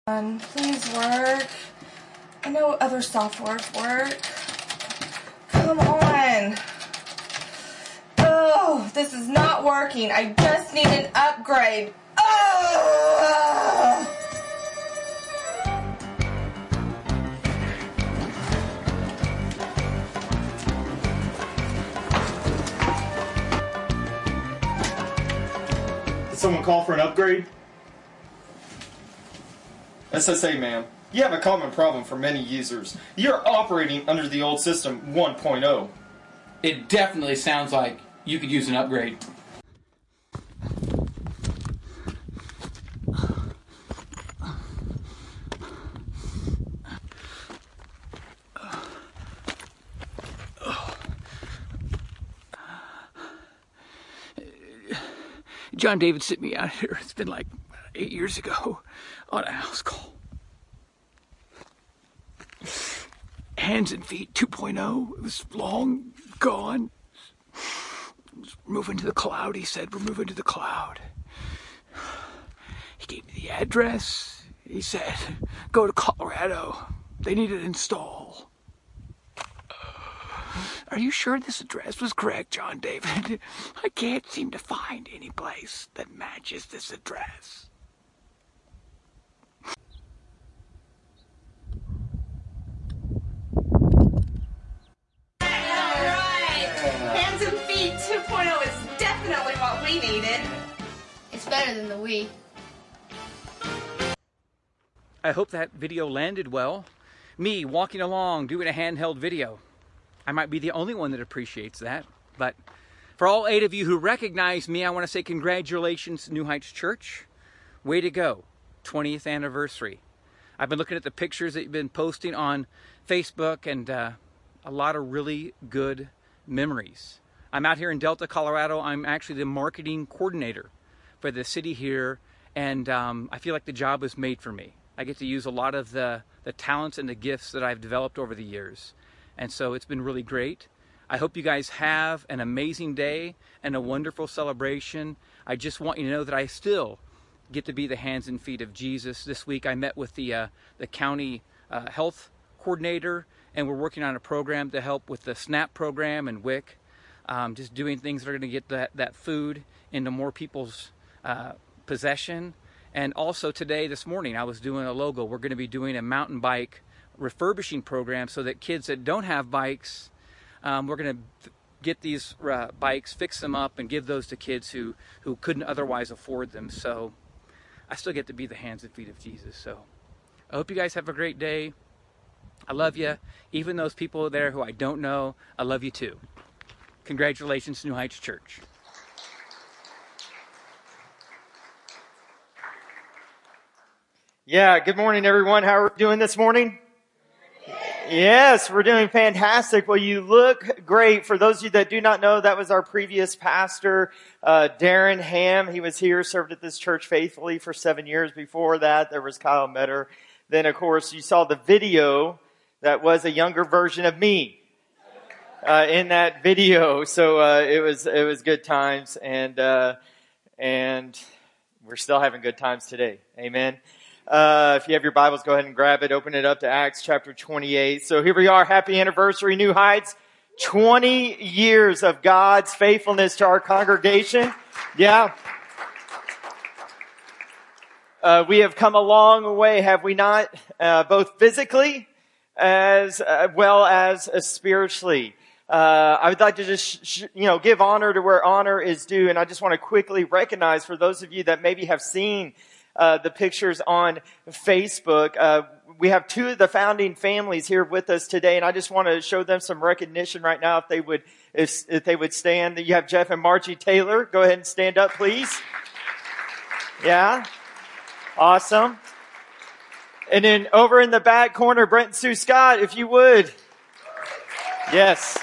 Please work. I know other softwares work. Come on. Oh, this is not working. I just need an upgrade. Oh! Did someone call for an upgrade? SSA, ma'am. You have a common problem for many users. You're operating under the old system 1.0. It definitely sounds like you could use an upgrade. John David sent me out here. It's been like 8 years ago on a house call. Hands and Feet 2.0. It was long gone. We're moving to the cloud, he said. We're moving to the cloud. He gave me the address. He said, go to Colorado. They need it installed. Are you sure this address was correct, John David? I can't seem to find any place that matches this address. Hands and Feet 2.0 is definitely what we needed. It's better than the Wii. I hope that video landed well. Me walking along doing a handheld video. I might be the only one that appreciates that. But for all 8 of you who recognize me, I want to say congratulations to New Heights Church. Way to go. 20th anniversary. I've been looking at the pictures that you've been posting on Facebook and a lot of really good memories. I'm out here in Delta, Colorado. I'm actually the marketing coordinator for the city here, and I feel like the job was made for me. I get to use a lot of the talents and the gifts that I've developed over the years, and so it's been really great. I hope you guys have an amazing day and a wonderful celebration. I just want you to know that I still get to be the hands and feet of Jesus. This week I met with the county health coordinator, and we're working on a program to help with the SNAP program and WIC, just doing things that are going to get that food into more people's possession. And also today, this morning, I was doing a logo. We're going to be doing a mountain bike refurbishing program so that kids that don't have bikes, we're going to get these bikes, fix them up, and give those to kids who couldn't otherwise afford them. So I still get to be the hands and feet of Jesus. So I hope you guys have a great day. I love you. Even those people there who I don't know, I love you too. Congratulations, New Heights Church. Yeah, good morning, everyone. How are we doing this morning? Yes, we're doing fantastic. Well, you look great. For those of you that do not know, that was our previous pastor, Darren Ham. He was here, served at this church faithfully for 7 years. Before that, there was Kyle Metter. Then, of course, you saw the video that was a younger version of me in that video. So it was good times, and we're still having good times today. Amen. If you have your Bibles, go ahead and grab it. Open it up to Acts chapter 28. So here we are. Happy anniversary, New Heights. 20 years of God's faithfulness to our congregation. Yeah. We have come a long way, have we not? Both physically as well as spiritually. I would like to just, give honor to where honor is due. And I just want to quickly recognize for those of you that maybe have seen the pictures on Facebook. We have 2 of the founding families here with us today, and I just want to show them some recognition right now if they would stand. You have Jeff and Margie Taylor. Go ahead and stand up, please. Yeah. Awesome. And then over in the back corner, Brent and Sue Scott, if you would. Yes.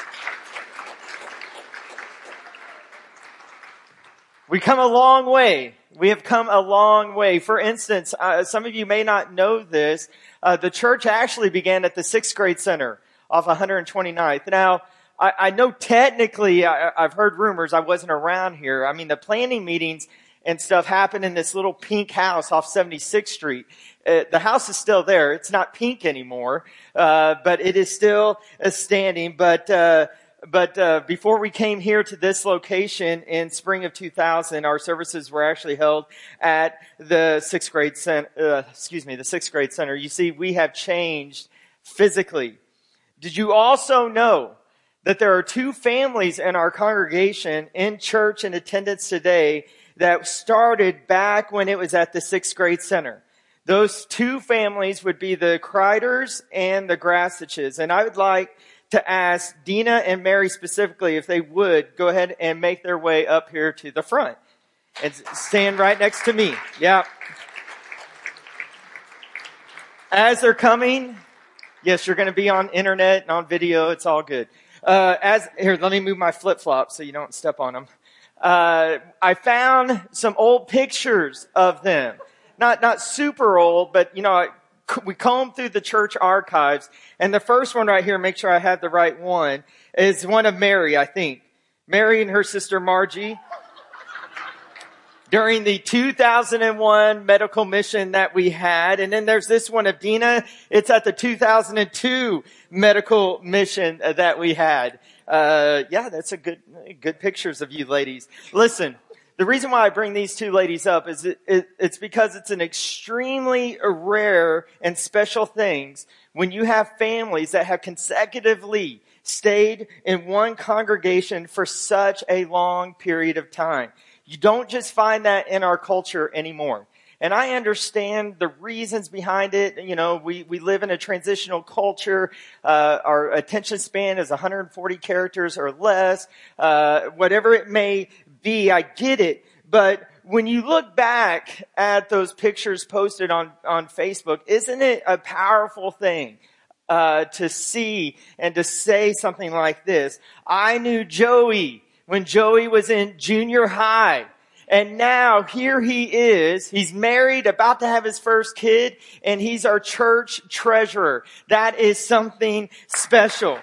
We come a long way. We have come a long way. For instance, some of you may not know this. The church actually began at the 6th grade center off 129th. Now, I know technically, I've heard rumors. I wasn't around here. I mean, the planning meetings and stuff happened in this little pink house off 76th Street. The house is still there. It's not pink anymore, but it is still standing. But before we came here to this location in spring of 2000, our services were actually held at the sixth grade center. You see, we have changed physically. Did you also know that there are two families in our congregation in church and attendance today that started back when it was at the sixth grade center? Those two families would be the Kreiders and the Grassiches. And I would like to ask Dina and Mary specifically if they would go ahead and make their way up here to the front and stand right next to me. Yeah. As they're coming, yes, you're going to be on internet and on video. It's all good. Here, let me move my flip-flops so you don't step on them. I found some old pictures of them. Not super old, but we combed through the church archives, and the first one right here, make sure I have the right one, is one of Mary, I think. Mary and her sister Margie. During the 2001 medical mission that we had. And then there's this one of Dina. It's at the 2002 medical mission that we had. That's a good pictures of you ladies. Listen, the reason why I bring these two ladies up is it's because it's an extremely rare and special things when you have families that have consecutively stayed in one congregation for such a long period of time. You don't just find that in our culture anymore. And I understand the reasons behind it. We live in a transitional culture. Our attention span is 140 characters or less. Whatever it may be, I get it. But when you look back at those pictures posted on Facebook, isn't it a powerful thing to see and to say something like this? I knew Joey when Joey was in junior high. And now here he is. He's married, about to have his first kid, and he's our church treasurer. That is something special.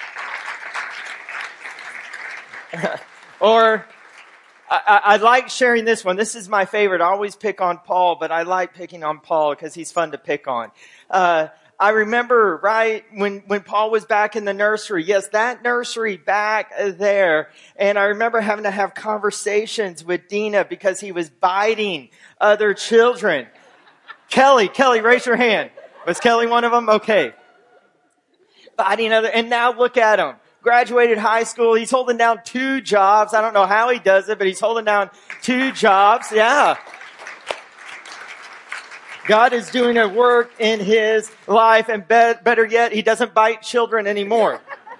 Or I like sharing this one. This is my favorite. I always pick on Paul, but I like picking on Paul because he's fun to pick on. I remember, right, when Paul was back in the nursery. Yes, that nursery back there. And I remember having to have conversations with Dina because he was biting other children. Kelly, raise your hand. Was Kelly one of them? Okay. Biting other, and now look at him. Graduated high school. He's holding down 2 jobs. I don't know how he does it, but he's holding down 2 jobs. Yeah. God is doing a work in his life, and better yet, he doesn't bite children anymore.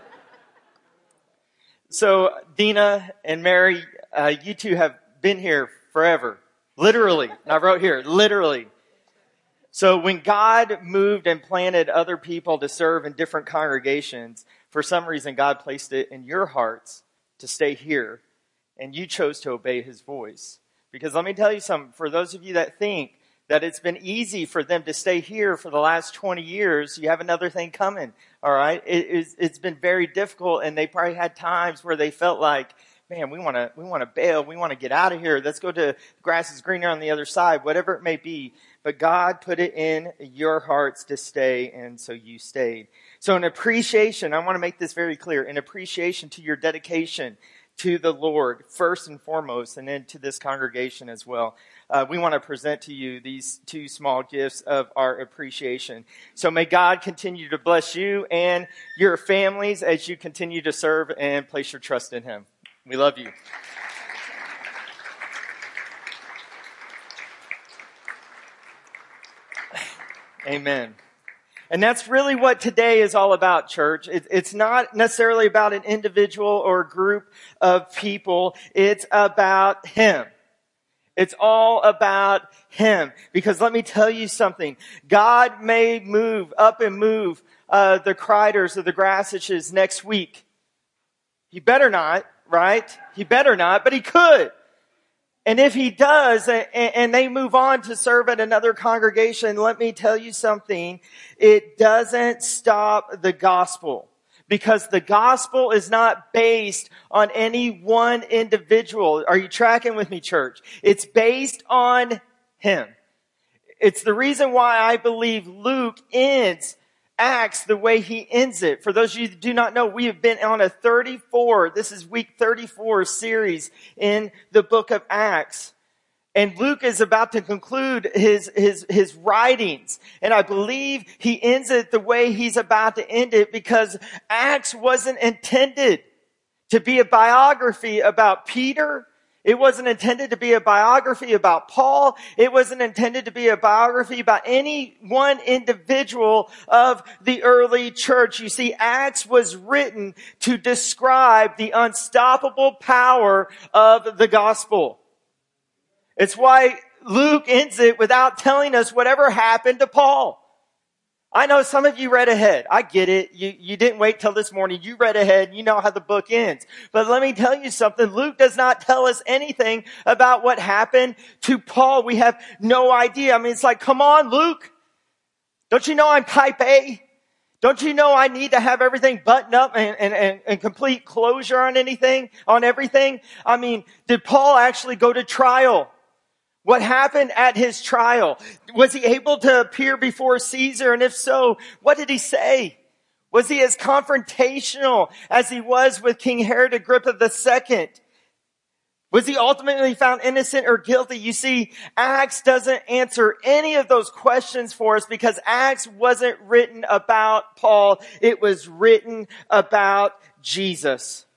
So, Dina and Mary, you two have been here forever. Literally. And I wrote here, literally. So when God moved and planted other people to serve in different congregations, for some reason God placed it in your hearts to stay here, and you chose to obey his voice. Because let me tell you something, for those of you that think that it's been easy for them to stay here for the last 20 years, you have another thing coming, all right? It's been very difficult, and they probably had times where they felt like, man, we want to bail, we want to get out of here, let's go to grass is greener on the other side, whatever it may be. But God put it in your hearts to stay, and so you stayed. So in appreciation, I want to make this very clear, in appreciation to your dedication to the Lord, first and foremost, and then to this congregation as well. We want to present to you these 2 small gifts of our appreciation. So may God continue to bless you and your families as you continue to serve and place your trust in him. We love you. Amen. And that's really what today is all about, church. It's not necessarily about an individual or a group of people. It's about him. It's all about him. Because let me tell you something. God may move the Kreiders or the Grassiches next week. He better not, right? He better not, but he could. And if he does, and they move on to serve at another congregation, let me tell you something. It doesn't stop the gospel. Because the gospel is not based on any one individual. Are you tracking with me, church? It's based on him. It's the reason why I believe Luke ends Acts the way he ends it. For those of you who do not know, we have been on a 34, this is week 34 series in the book of Acts. And Luke is about to conclude his writings. And I believe he ends it the way he's about to end it because Acts wasn't intended to be a biography about Peter. It wasn't intended to be a biography about Paul. It wasn't intended to be a biography about any one individual of the early church. You see, Acts was written to describe the unstoppable power of the gospel. It's why Luke ends it without telling us whatever happened to Paul. I know some of you read ahead. I get it. You didn't wait till this morning. You read ahead. You know how the book ends. But let me tell you something. Luke does not tell us anything about what happened to Paul. We have no idea. I mean, it's like, come on, Luke. Don't you know I'm type A? Don't you know I need to have everything buttoned up and complete closure on everything? I mean, did Paul actually go to trial? What happened at his trial? Was he able to appear before Caesar? And if so, what did he say? Was he as confrontational as he was with King Herod Agrippa II? Was he ultimately found innocent or guilty? You see, Acts doesn't answer any of those questions for us because Acts wasn't written about Paul. It was written about Jesus.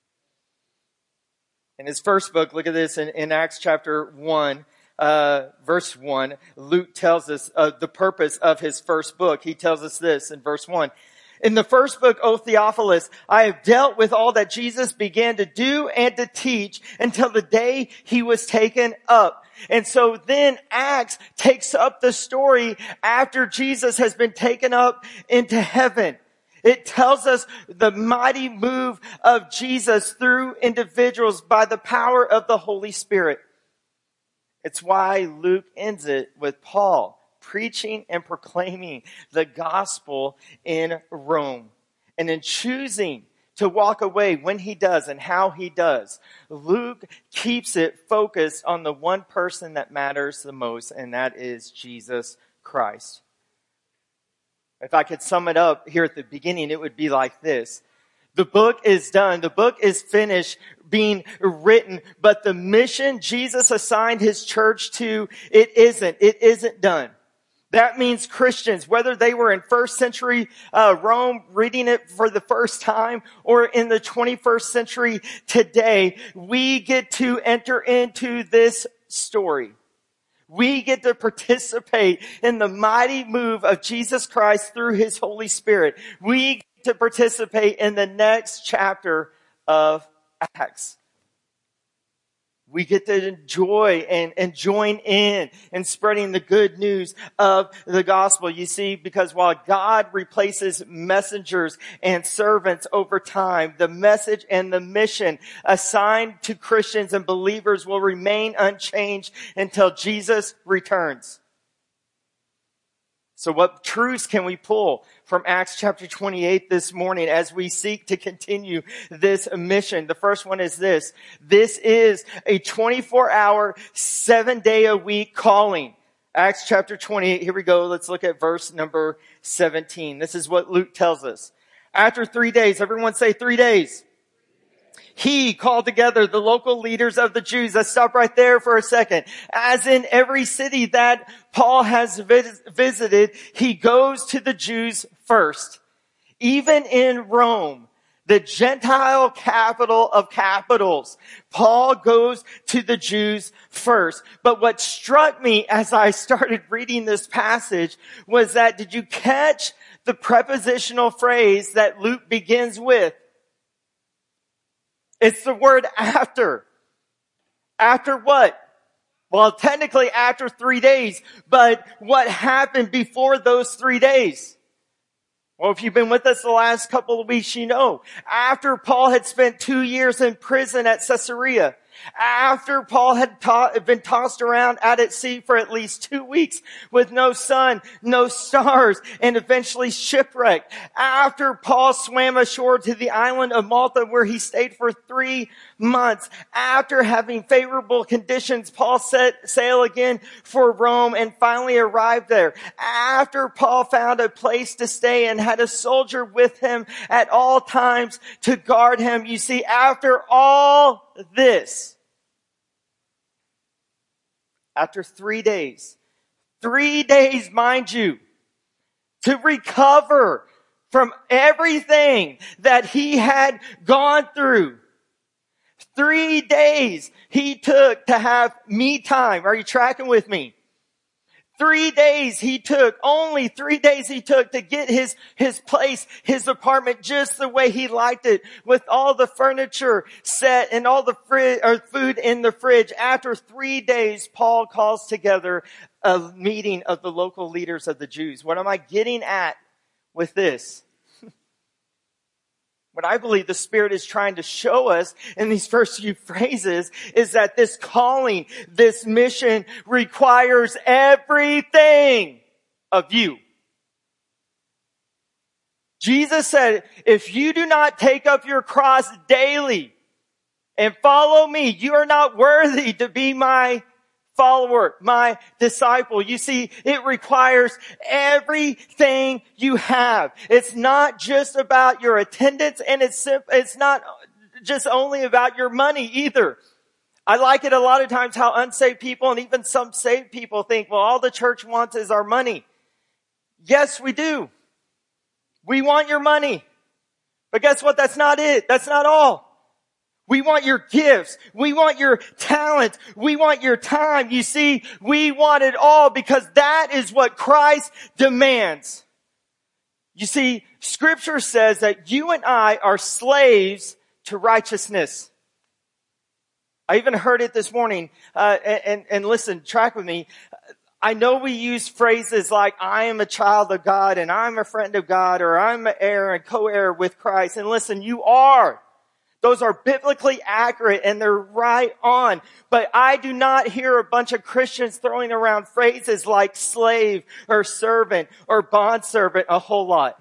In his first book, look at this in Acts chapter 1. Verse 1, Luke tells us the purpose of his first book. He tells us this in verse 1. In the first book, O Theophilus, I have dealt with all that Jesus began to do and to teach until the day he was taken up. And so then Acts takes up the story after Jesus has been taken up into heaven. It tells us the mighty move of Jesus through individuals by the power of the Holy Spirit. It's why Luke ends it with Paul preaching and proclaiming the gospel in Rome. And in choosing to walk away when he does and how he does, Luke keeps it focused on the one person that matters the most, and that is Jesus Christ. If I could sum it up here at the beginning, it would be like this. The book is done. The book is finished being written, but the mission Jesus assigned his church to, it isn't done. That means Christians, whether they were in first century Rome reading it for the first time or in the 21st century today, we get to enter into this story. We get to participate in the mighty move of Jesus Christ through his Holy Spirit. We get to participate in the next chapter of Acts. We get to enjoy and join in spreading the good news of the gospel. You see, because while God replaces messengers and servants over time, the message and the mission assigned to Christians and believers will remain unchanged until Jesus returns. So what truths can we pull from Acts chapter 28 this morning as we seek to continue this mission? The first one is this. This is a 24-hour, 7-day-a-week calling. Acts chapter 28, here we go. Let's look at verse number 17. This is what Luke tells us. After 3 days, everyone say 3 days. He called together the local leaders of the Jews. Let's stop right there for a second. As in every city that Paul has visited, he goes to the Jews first. Even in Rome, the Gentile capital of capitals, Paul goes to the Jews first. But what struck me as I started reading this passage was that, did you catch the prepositional phrase that Luke begins with? It's the word after. After what? Well, technically after 3 days, but what happened before those 3 days? Well, if you've been with us the last couple of weeks, you know. After Paul had spent 2 years in prison at Caesarea, After Paul had been tossed around out at sea for at least 2 weeks with no sun, no stars, and eventually shipwrecked. After Paul swam ashore to the island of Malta where he stayed for 3 months. After having favorable conditions, Paul set sail again for Rome and finally arrived there. After Paul found a place to stay and had a soldier with him at all times to guard him. You see, after all this, after 3 days, 3 days, mind you, to recover from everything that he had gone through, 3 days he took to have me time. Are you tracking with me? 3 days he took, only 3 days he took to get his place, his apartment just the way he liked it, with all the furniture set and all the food in the fridge. After 3 days, Paul calls together a meeting of the local leaders of the Jews. What am I getting at with this? What I believe the Spirit is trying to show us in these first few phrases is that this calling, this mission requires everything of you. Jesus said, if you do not take up your cross daily and follow me, you are not worthy to be my follower, my disciple. You see, it requires everything you have. It's not just about your attendance, and it's not just only about your money either. I like it a lot of times how unsaved people and even some saved people think, well, all the church wants is our money. Yes, we do. We want your money. But guess what? That's not it. That's not all. We want your gifts. We want your talent. We want your time. You see, we want it all because that is what Christ demands. You see, Scripture says that you and I are slaves to righteousness. I even heard it this morning, and listen, track with me. I know we use phrases like, I am a child of God, and I'm a friend of God, or I'm an heir and co-heir with Christ. And listen, you are. Those are biblically accurate and they're right on. But I do not hear a bunch of Christians throwing around phrases like slave or servant or bondservant a whole lot.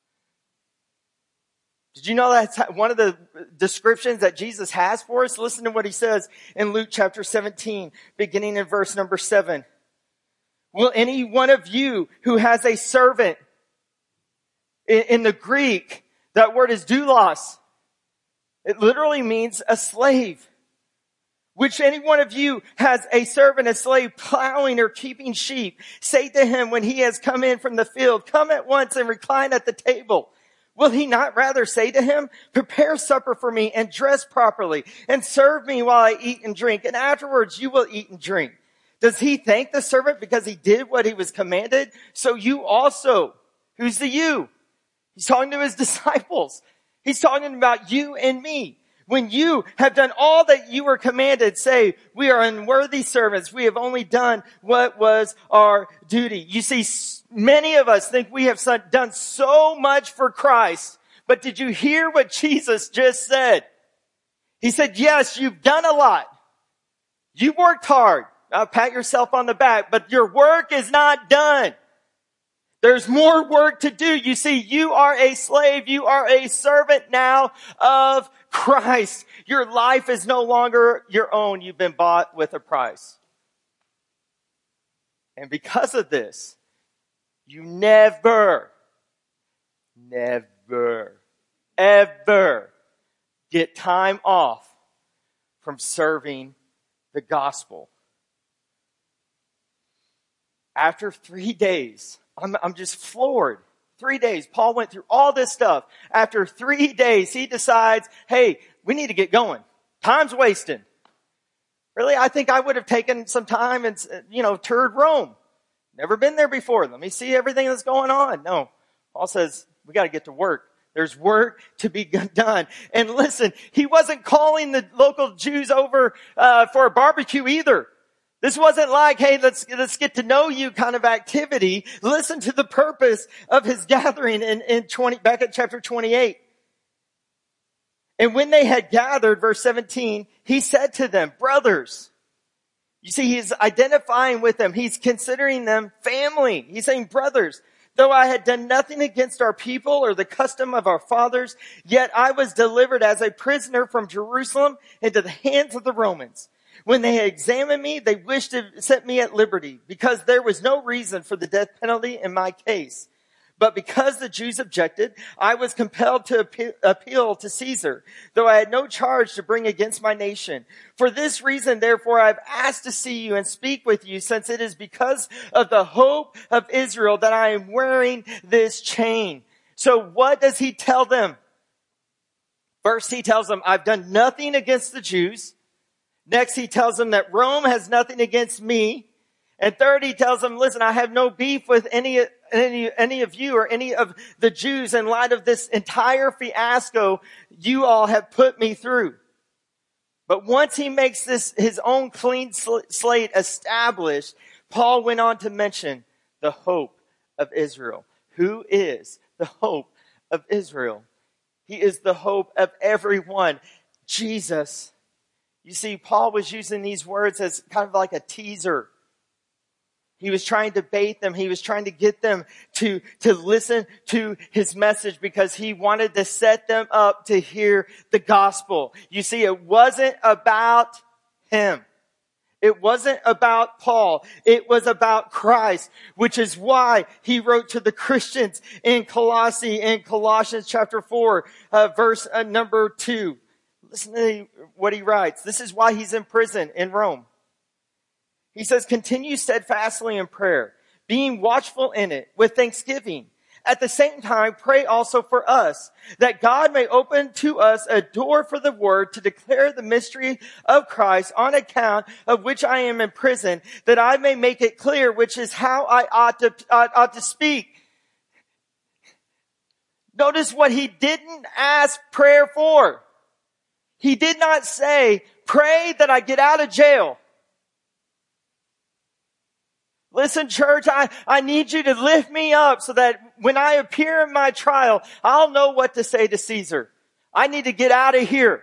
Did you know that's one of the descriptions that Jesus has for us? Listen to what he says in Luke chapter 17, beginning in verse number 7. Will any one of you who has a servant, in the Greek, that word is doulos. It literally means a slave. Which any one of you has a servant, a slave, plowing or keeping sheep, say to him when he has come in from the field, come at once and recline at the table. Will he not rather say to him, prepare supper for me and dress properly and serve me while I eat and drink, and afterwards you will eat and drink? Does he thank the servant because he did what he was commanded? So you also, who's the you? He's talking to his disciples. He's talking about you and me. When you have done all that you were commanded, say, we are unworthy servants. We have only done what was our duty. You see, many of us think we have done so much for Christ. But did you hear what Jesus just said? He said, yes, you've done a lot. You worked hard. Pat yourself on the back, but your work is not done. There's more work to do. You see, you are a slave. You are a servant now of Christ. Your life is no longer your own. You've been bought with a price. And because of this, you never, ever get time off from serving the gospel. After 3 days, I'm just floored. 3 days. Paul went through all this stuff. After 3 days, he decides, hey, we need to get going. Time's wasting. Really, I think I would have taken some time and, toured Rome. Never been there before. Let me see everything that's going on. No. Paul says, we got to get to work. There's work to be done. And listen, he wasn't calling the local Jews over for a barbecue either. This wasn't like, hey, let's get to know you kind of activity. Listen to the purpose of his gathering in back at chapter 28. And when they had gathered, verse 17, he said to them, brothers. You see, he's identifying with them. He's considering them family. He's saying, brothers, though I had done nothing against our people or the custom of our fathers, yet I was delivered as a prisoner from Jerusalem into the hands of the Romans. When they had examined me, they wished to set me at liberty because there was no reason for the death penalty in my case. But because the Jews objected, I was compelled to appeal to Caesar, though I had no charge to bring against my nation. For this reason, therefore, I've asked to see you and speak with you, since it is because of the hope of Israel that I am wearing this chain. So what does he tell them? First, he tells them, I've done nothing against the Jews. Next, he tells them that Rome has nothing against me. And third, he tells them, listen, I have no beef with any of you or any of the Jews in light of this entire fiasco you all have put me through. But once he makes this his own clean slate established, Paul went on to mention the hope of Israel. Who is the hope of Israel? He is the hope of everyone. Jesus. You see, Paul was using these words as kind of like a teaser. He was trying to bait them. He was trying to get them to listen to his message because he wanted to set them up to hear the gospel. You see, it wasn't about him. It wasn't about Paul. It was about Christ, which is why he wrote to the Christians in Colossians chapter 4, verse number 2. Listen to what he writes. This is why he's in prison in Rome. He says, continue steadfastly in prayer, being watchful in it with thanksgiving. At the same time, pray also for us, that God may open to us a door for the word to declare the mystery of Christ, on account of which I am in prison, that I may make it clear, which is how I ought to speak. Notice what he didn't ask prayer for. He did not say, pray that I get out of jail. Listen, church, I need you to lift me up so that when I appear in my trial, I'll know what to say to Caesar. I need to get out of here.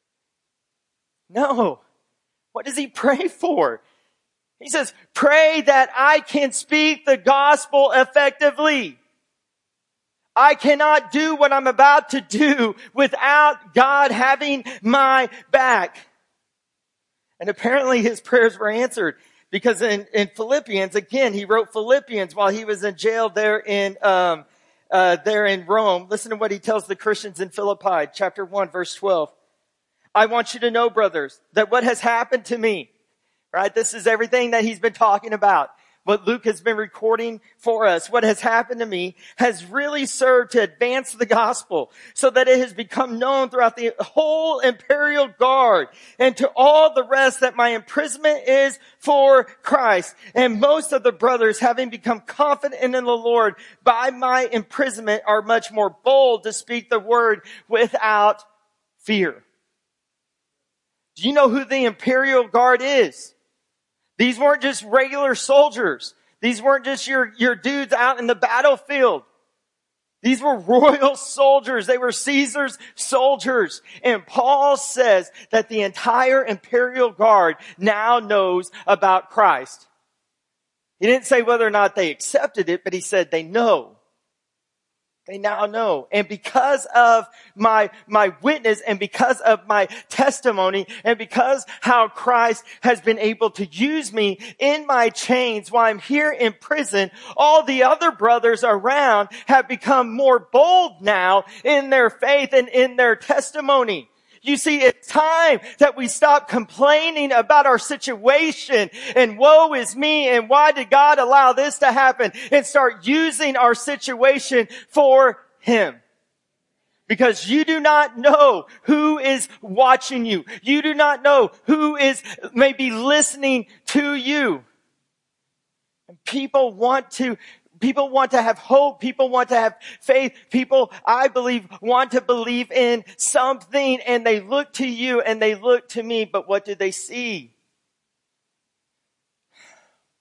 No. What does he pray for? He says, pray that I can speak the gospel effectively. I cannot do what I'm about to do without God having my back. And apparently his prayers were answered. Because in Philippians, again, he wrote Philippians while he was in jail there in Rome. Listen to what he tells the Christians in Philippi, chapter 1, verse 12. I want you to know, brothers, that what has happened to me, right? This is everything that he's been talking about. What Luke has been recording for us, what has happened to me, has really served to advance the gospel so that it has become known throughout the whole imperial guard and to all the rest that my imprisonment is for Christ. And most of the brothers, having become confident in the Lord by my imprisonment, are much more bold to speak the word without fear. Do you know who the imperial guard is? These weren't just regular soldiers. These weren't just your dudes out in the battlefield. These were royal soldiers. They were Caesar's soldiers. And Paul says that the entire imperial guard now knows about Christ. He didn't say whether or not they accepted it, but he said they know. They now know. And because of my witness and because of my testimony and because how Christ has been able to use me in my chains while I'm here in prison, all the other brothers around have become more bold now in their faith and in their testimony. You see, it's time that we stop complaining about our situation and woe is me and why did God allow this to happen, and start using our situation for Him. Because you do not know who is watching you. You do not know who is maybe listening to you. And people want to have hope. People want to have faith. People, I believe, want to believe in something, and they look to you and they look to me, but what do they see?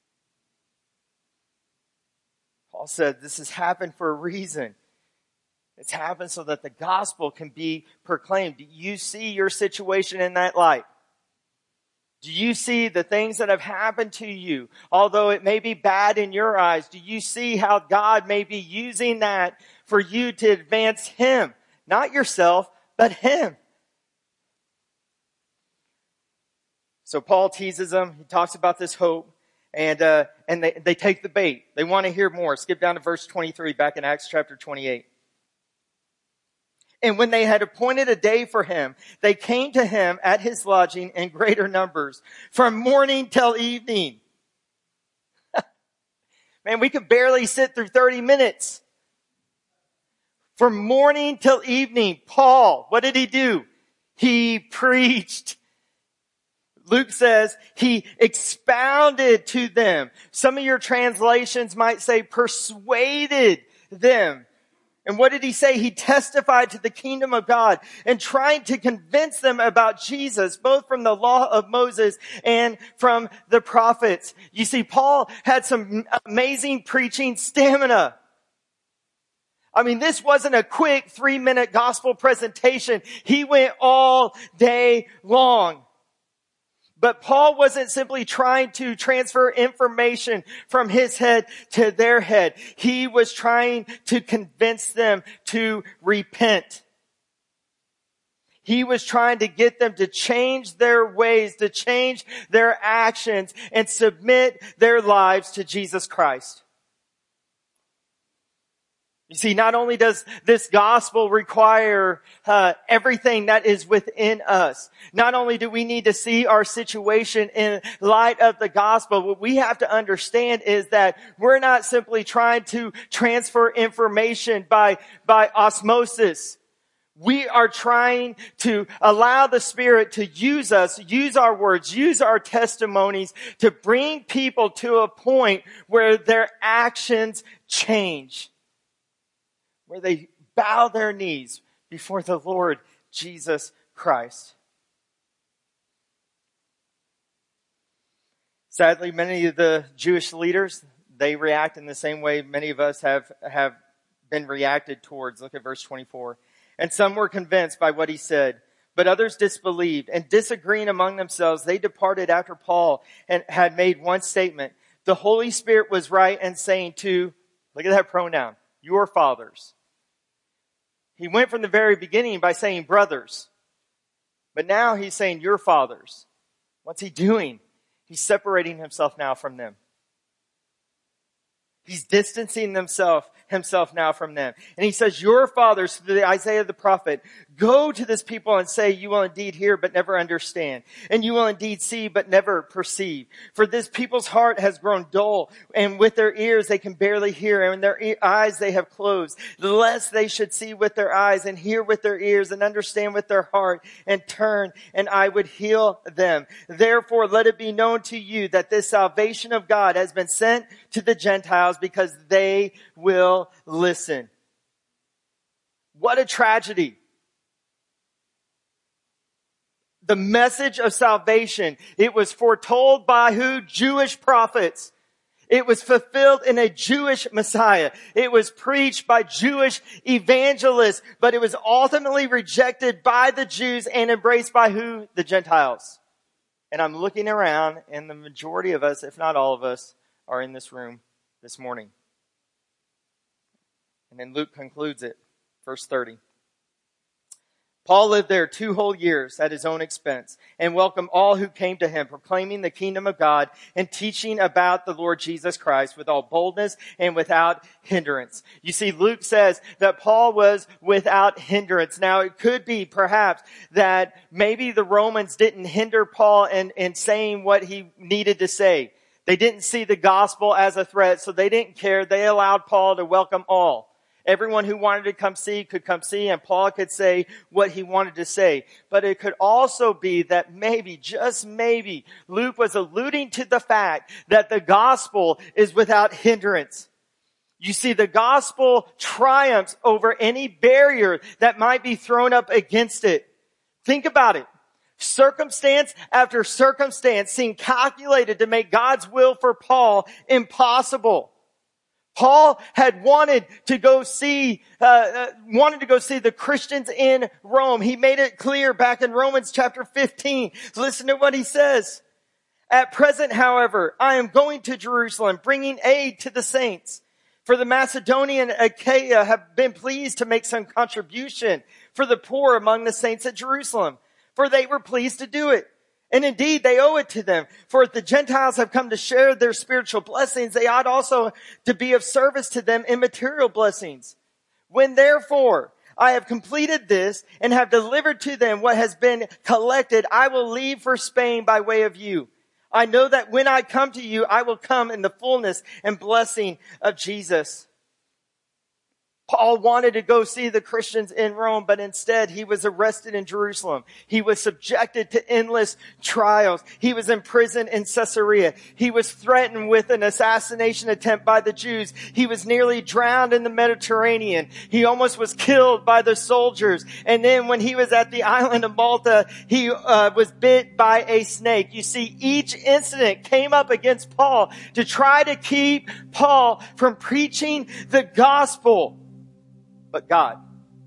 Paul said this has happened for a reason. It's happened so that the gospel can be proclaimed. Do you see your situation in that light? Do you see the things that have happened to you, although it may be bad in your eyes? Do you see how God may be using that for you to advance Him? Not yourself, but Him. So Paul teases them. He talks about this hope, and they take the bait. They want to hear more. Skip down to verse 23 back in Acts chapter 28. And when they had appointed a day for him, they came to him at his lodging in greater numbers, from morning till evening. Man, we could barely sit through 30 minutes. From morning till evening, Paul, what did he do? He preached. Luke says he expounded to them. Some of your translations might say persuaded them. And what did he say? He testified to the kingdom of God and trying to convince them about Jesus, both from the law of Moses and from the prophets. You see, Paul had some amazing preaching stamina. I mean, this wasn't a quick 3-minute gospel presentation. He went all day long. But Paul wasn't simply trying to transfer information from his head to their head. He was trying to convince them to repent. He was trying to get them to change their ways, to change their actions, and submit their lives to Jesus Christ. You see, not only does this gospel require everything that is within us, not only do we need to see our situation in light of the gospel, what we have to understand is that we're not simply trying to transfer information by osmosis. We are trying to allow the Spirit to use us, use our words, use our testimonies to bring people to a point where their actions change, where they bow their knees before the Lord Jesus Christ. Sadly, many of the Jewish leaders, they react in the same way many of us have been reacted towards. Look at verse 24. And some were convinced by what he said, but others disbelieved, and disagreeing among themselves, they departed after Paul and had made one statement. The Holy Spirit was right in saying to, look at that pronoun, your fathers. He went from the very beginning by saying brothers. But now he's saying your fathers. What's he doing? He's separating himself now from them. He's distancing himself now from them. And he says, your fathers, through Isaiah the prophet, go to this people and say, you will indeed hear but never understand. And you will indeed see but never perceive. For this people's heart has grown dull, and with their ears they can barely hear, and their eyes they have closed, lest they should see with their eyes and hear with their ears and understand with their heart and turn, and I would heal them. Therefore let it be known to you that this salvation of God has been sent to the Gentiles, because they will listen. What a tragedy. The message of salvation, it was foretold by who? Jewish prophets. It was fulfilled in a Jewish Messiah. It was preached by Jewish evangelists, but it was ultimately rejected by the Jews and embraced by who? The Gentiles. And I'm looking around, and the majority of us, if not all of us, are in this room this morning. And then Luke concludes it, verse 30. Paul lived there 2 whole years at his own expense and welcomed all who came to him, proclaiming the kingdom of God and teaching about the Lord Jesus Christ with all boldness and without hindrance. You see, Luke says that Paul was without hindrance. Now, it could be perhaps that maybe the Romans didn't hinder Paul in saying what he needed to say. They didn't see the gospel as a threat, so they didn't care. They allowed Paul to welcome all. Everyone who wanted to come see could come see, and Paul could say what he wanted to say. But it could also be that maybe, just maybe, Luke was alluding to the fact that the gospel is without hindrance. You see, the gospel triumphs over any barrier that might be thrown up against it. Think about it. Circumstance after circumstance seemed calculated to make God's will for Paul impossible. Paul had wanted to go see the Christians in Rome. He made it clear back in Romans chapter 15. Listen to what he says. At present, however, I am going to Jerusalem, bringing aid to the saints. For the Macedonian Achaia have been pleased to make some contribution for the poor among the saints at Jerusalem, for they were pleased to do it. And indeed, they owe it to them. For if the Gentiles have come to share their spiritual blessings, they ought also to be of service to them in material blessings. When therefore I have completed this and have delivered to them what has been collected, I will leave for Spain by way of you. I know that when I come to you, I will come in the fullness and blessing of Jesus. Paul wanted to go see the Christians in Rome, but instead he was arrested in Jerusalem. He was subjected to endless trials. He was imprisoned in Caesarea. He was threatened with an assassination attempt by the Jews. He was nearly drowned in the Mediterranean. He almost was killed by the soldiers. And then when he was at the island of Malta, he was bit by a snake. You see, each incident came up against Paul to try to keep Paul from preaching the gospel. But God.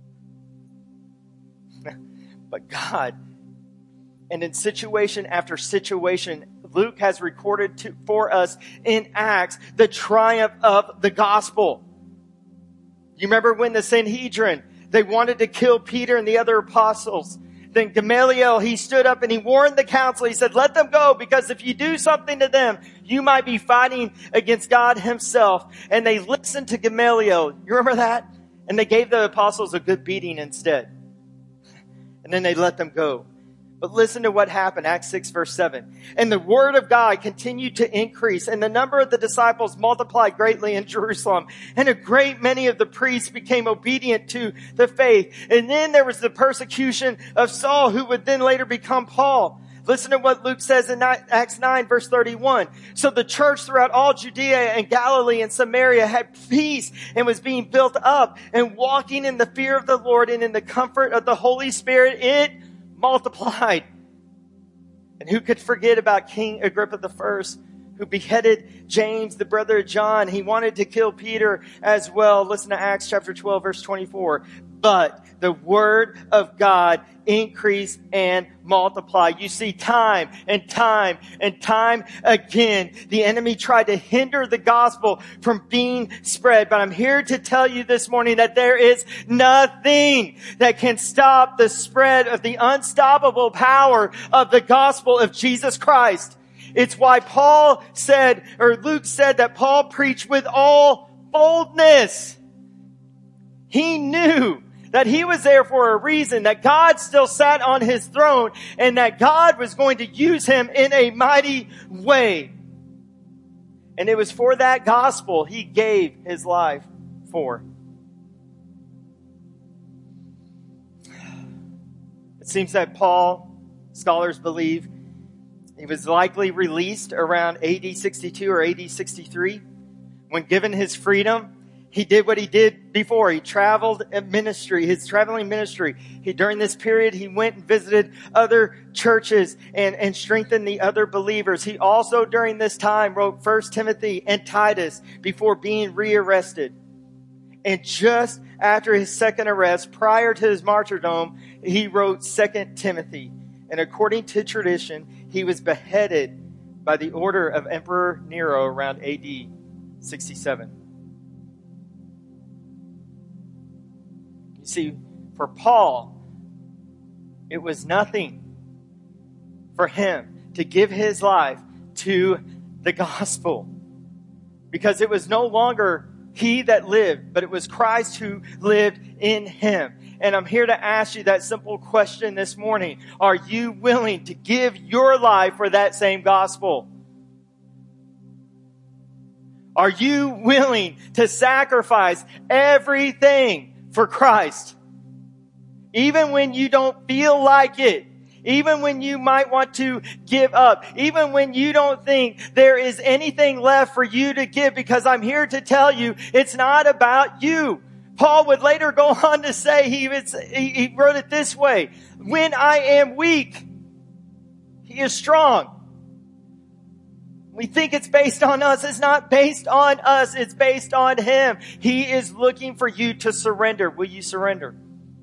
And in situation after situation, Luke has recorded for us in Acts the triumph of the gospel. You remember when the Sanhedrin, they wanted to kill Peter and the other apostles. Then Gamaliel, he stood up and he warned the council. He said, let them go, because if you do something to them, you might be fighting against God himself. And they listened to Gamaliel. You remember that? And they gave the apostles a good beating instead. And then they let them go. But listen to what happened, Acts 6 verse 7. And the word of God continued to increase, and the number of the disciples multiplied greatly in Jerusalem. And a great many of the priests became obedient to the faith. And then there was the persecution of Saul, who would then later become Paul. Listen to what Luke says in Acts 9 verse 31. So the church throughout all Judea and Galilee and Samaria had peace and was being built up, and walking in the fear of the Lord and in the comfort of the Holy Spirit, it multiplied. And who could forget about King Agrippa I, who beheaded James, the brother of John? He wanted to kill Peter as well. Listen to Acts chapter 12 verse 24. But the word of God increased and multiplied. You see, time and time and time again, the enemy tried to hinder the gospel from being spread. But I'm here to tell you this morning that there is nothing that can stop the spread of the unstoppable power of the gospel of Jesus Christ. It's why Luke said that Paul preached with all boldness. He knew that he was there for a reason, that God still sat on his throne, and that God was going to use him in a mighty way. And it was for that gospel he gave his life for. It seems that Paul, scholars believe, he was likely released around AD 62 or AD 63. When given his freedom, he did what he did before. He traveled in ministry, his traveling ministry. During this period, he went and visited other churches and strengthened the other believers. He also, during this time, wrote 1 Timothy and Titus before being rearrested. And just after his second arrest, prior to his martyrdom, he wrote 2 Timothy. And according to tradition, he was beheaded by the order of Emperor Nero around AD 67. You see, for Paul, it was nothing for him to give his life to the gospel, because it was no longer he that lived, but it was Christ who lived in him. And I'm here to ask you that simple question this morning. Are you willing to give your life for that same gospel? Are you willing to sacrifice everything for Christ? Even when you don't feel like it. Even when you might want to give up. Even when you don't think there is anything left for you to give. Because I'm here to tell you, it's not about you. Paul would later go on to say, he wrote it this way: when I am weak, he is strong. We think it's based on us. It's not based on us. It's based on Him. He is looking for you to surrender. Will you surrender?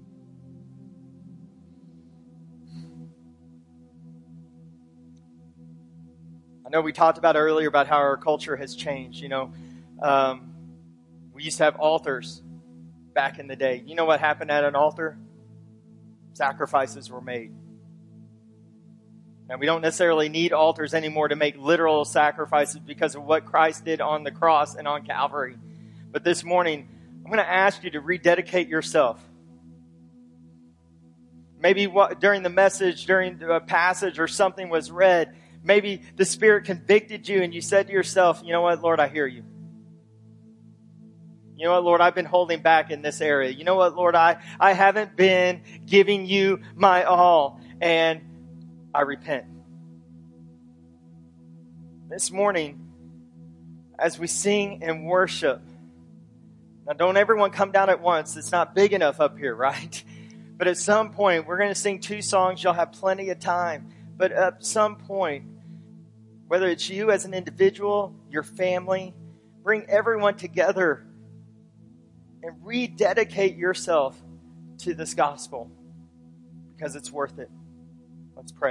I know we talked about earlier about how our culture has changed. We used to have altars back in the day. You know what happened at an altar? Sacrifices were made. Now, we don't necessarily need altars anymore to make literal sacrifices because of what Christ did on the cross and on Calvary. But this morning, I'm going to ask you to rededicate yourself. Maybe during the message, during a passage or something was read, maybe the Spirit convicted you and you said to yourself, you know what, Lord, I hear you. You know what, Lord, I've been holding back in this area. You know what, Lord, I haven't been giving you my all, and I repent. This morning, as we sing and worship, now don't everyone come down at once. It's not big enough up here, right? But at some point, we're going to sing 2 songs. You'll have plenty of time. But at some point, whether it's you as an individual, your family, bring everyone together and rededicate yourself to this gospel because it's worth it. Let's pray.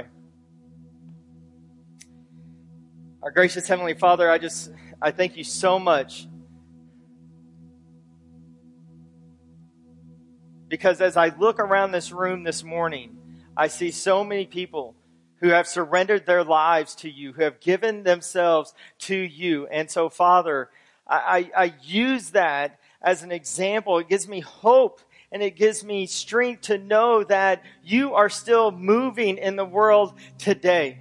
Our gracious Heavenly Father, I thank you so much because as I look around this room this morning, I see so many people who have surrendered their lives to you, who have given themselves to you. And so, Father, I use that as an example. It gives me hope and it gives me strength to know that you are still moving in the world today.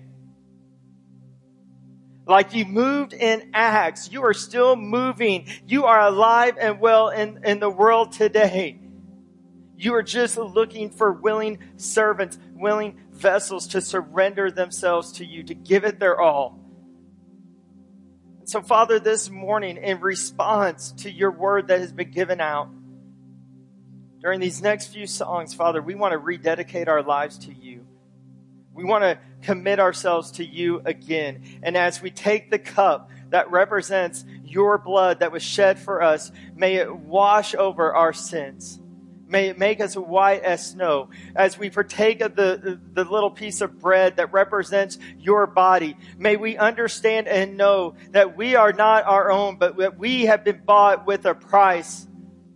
Like you moved in Acts, you are still moving. You are alive and well in the world today. You are just looking for willing servants, willing vessels to surrender themselves to you, to give it their all. So, Father, this morning, in response to your word that has been given out, during these next few songs, Father, we want to rededicate our lives to you. We want to commit ourselves to you again. And as we take the cup that represents your blood that was shed for us, may it wash over our sins. May it make us white as snow. As we partake of the little piece of bread that represents your body, may we understand and know that we are not our own, but that we have been bought with a price.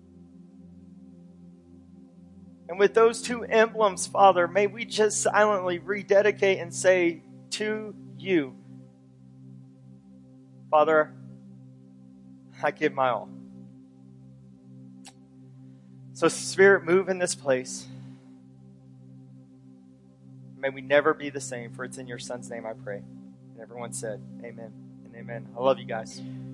And with those 2 emblems, Father, may we just silently rededicate and say to you, Father, I give my all. So, Spirit, move in this place. May we never be the same, for it's in your Son's name I pray. And everyone said, amen and amen. I love you guys.